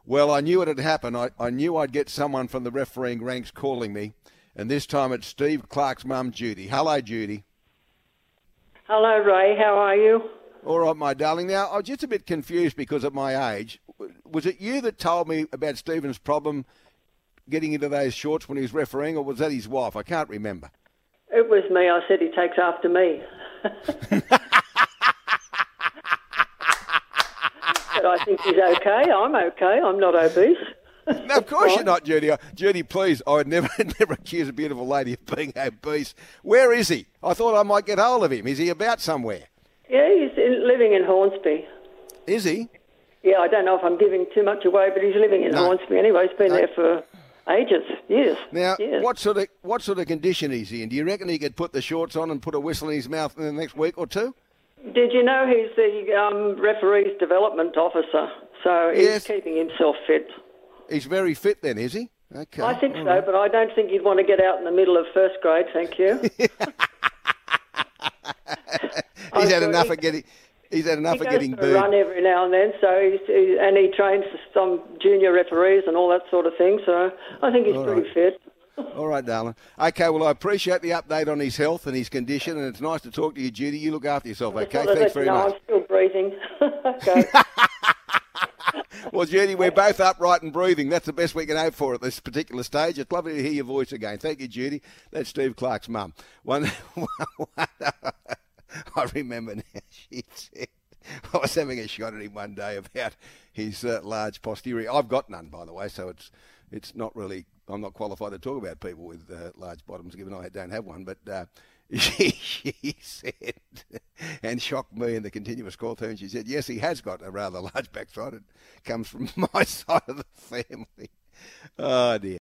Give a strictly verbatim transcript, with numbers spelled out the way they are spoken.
Well, I knew it had happened. I, I knew I'd get someone from the refereeing ranks calling me, and this time it's Steve Clark's mum, Judy. Hello, Judy. Hello, Ray. How are you? All right, my darling. Now, I was just a bit confused because of my age. Was it you that told me about Stephen's problem getting into those shorts when he was refereeing, or was that his wife? I can't remember. It was me. I said he takes after me. But I think he's okay. I'm okay. I'm not obese. No, of course you're not, Judy. Judy, please, I would never never accuse a beautiful lady of being obese. Where is he? I thought I might get hold of him. Is he about somewhere? Yeah, he's in, living in Hornsby. Is he? Yeah, I don't know if I'm giving too much away, but he's living in No. Hornsby anyway. He's been No. there for ages, years. Now, years. what sort of what sort of condition is he in? Do you reckon he could put the shorts on and put a whistle in his mouth in the next week or two? Did you know he's the um, referee's development officer? So he's Yes. keeping himself fit. He's very fit then, is he? Okay. I think all so, right. but I don't think he'd want to get out in the middle of first grade, thank you. He's had sure enough he- of getting. He's had enough he of goes getting for a booed. run every now and then, so he's, he, and he trains some junior referees and all that sort of thing, so I think he's All pretty right. fit. All right, darling. Okay, well, I appreciate the update on his health and his condition, and it's nice to talk to you, Judy. You look after yourself, Just okay? wanted to Thanks let very you know much. I'm still breathing. Okay. Well, Judy, we're both upright and breathing. That's the best we can hope for at this particular stage. It's lovely to hear your voice again. Thank you, Judy. That's Steve Clark's mum. One, I remember now, she said, I was having a shot at him one day about his uh, large posterior. I've got none, by the way, so it's it's not really, I'm not qualified to talk about people with uh, large bottoms, given I don't have one, but uh, she, she said, and shocked me in the continuous call tone, she said, yes, he has got a rather large backside. It comes from my side of the family. Oh, dear.